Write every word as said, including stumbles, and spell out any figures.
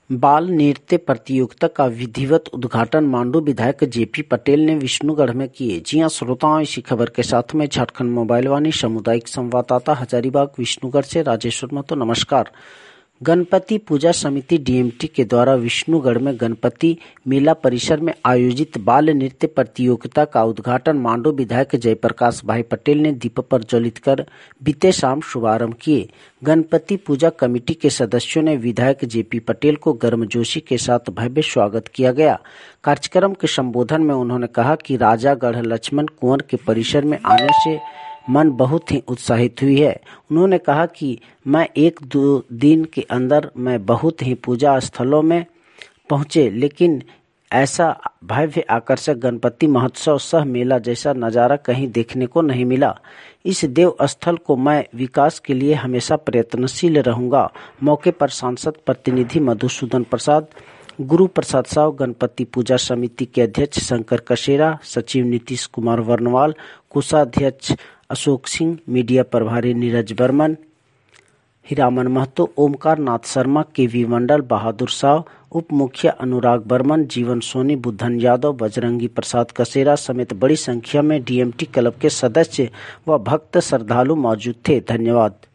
बाल नृत्य प्रतियोगिता का विधिवत उद्घाटन मांडू विधायक जेपी पटेल ने विष्णुगढ़ में किए। जी हां श्रोताओं, इसी खबर के साथ में झारखंड मोबाइल वाणी सामुदायिक संवाददाता हजारीबाग विष्णुगढ़ से राजेश्वर महतो। नमस्कार। गणपति पूजा समिति डीएमटी के द्वारा विष्णुगढ़ में गणपति मेला परिसर में आयोजित बाल नृत्य प्रतियोगिता का उद्घाटन मांडू विधायक जयप्रकाश भाई पटेल ने दीप प्रज्वलित कर बीते शाम शुभारंभ किए। गणपति पूजा कमेटी के सदस्यों ने विधायक जेपी पटेल को गर्मजोशी के साथ भव्य स्वागत किया गया। कार्यक्रम के संबोधन में उन्होंने कहा कि राजागढ़ लक्ष्मण कुंवर के परिसर में आने से मन बहुत ही उत्साहित हुई है। उन्होंने कहा कि मैं एक दो दिन के अंदर मैं बहुत ही पूजा स्थलों में पहुंचे, लेकिन ऐसा भव्य आकर्षक गणपति महोत्सव सह मेला जैसा नज़ारा कहीं देखने को नहीं मिला। इस देव स्थल को मैं विकास के लिए हमेशा प्रयत्नशील रहूंगा। मौके पर सांसद प्रतिनिधि मधुसूदन प्रसाद, गुरु प्रसाद साव, गणपति पूजा समिति के अध्यक्ष शंकर कसेरा, सचिव नीतीश कुमार वर्णवाल, कोषाध्यक्ष अशोक सिंह, मीडिया प्रभारी नीरज बर्मन, हीरामन महतो, ओमकार नाथ शर्मा, केवी मंडल, बहादुर साव, उप मुखिया अनुराग बर्मन, जीवन सोनी, बुद्धन यादव, बजरंगी प्रसाद कसेरा समेत बड़ी संख्या में डीएमटी क्लब के सदस्य व भक्त श्रद्धालु मौजूद थे। धन्यवाद।